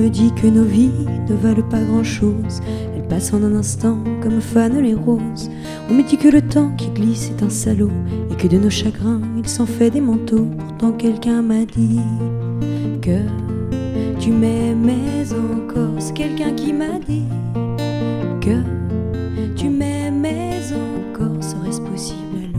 me dit que nos vies ne valent pas grand-chose. Elles passent en un instant comme fanent les roses. On me dit que le temps qui glisse est un salaud et que de nos chagrins il s'en fait des manteaux. Pourtant quelqu'un m'a dit que tu m'aimais encore. C'est quelqu'un qui m'a dit que tu m'aimais encore. Serait-ce possible alors?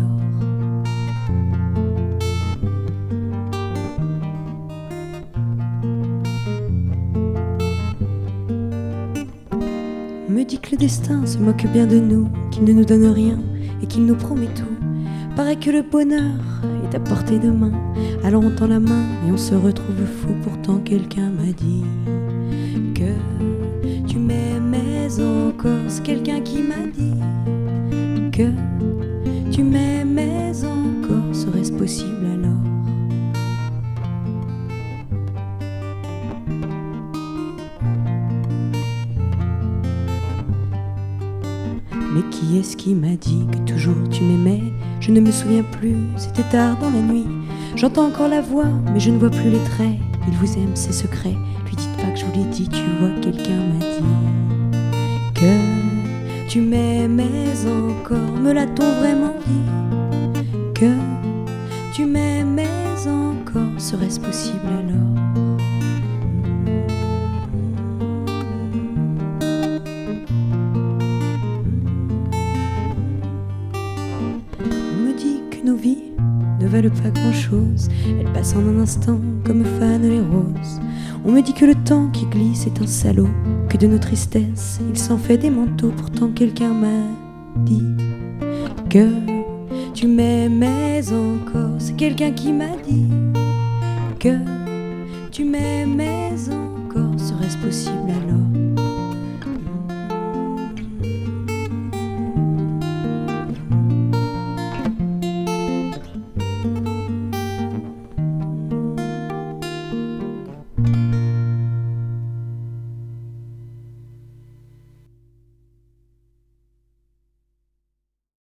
On me dit que le destin se moque bien de nous, qu'il ne nous donne rien et qu'il nous promet tout. Paraît que le bonheur est à portée de main. Alors on tend la main et on se retrouve fou. Pourtant quelqu'un m'a dit que tu m'aimais encore. C'est quelqu'un qui m'a dit que tu m'aimais encore. Serait-ce possible alors? Mais qui est-ce qui m'a dit que toujours tu m'aimais? Je ne me souviens plus, c'était tard dans la nuit. J'entends encore la voix, mais je ne vois plus les traits. Il vous aime, c'est secret. Lui dites pas que je vous l'ai dit, tu vois, quelqu'un m'a dit que tu m'aimais encore. Me l'a-t-on vraiment dit que tu m'aimais encore? Serait-ce possible alors? Nos vies ne valent pas grand-chose. Elles passent en un instant comme fanent les roses. On me dit que le temps qui glisse est un salaud, que de nos tristesses il s'en fait des manteaux. Pourtant quelqu'un m'a dit que tu m'aimais encore. C'est quelqu'un qui m'a dit que tu m'aimais encore. Serait-ce possible alors?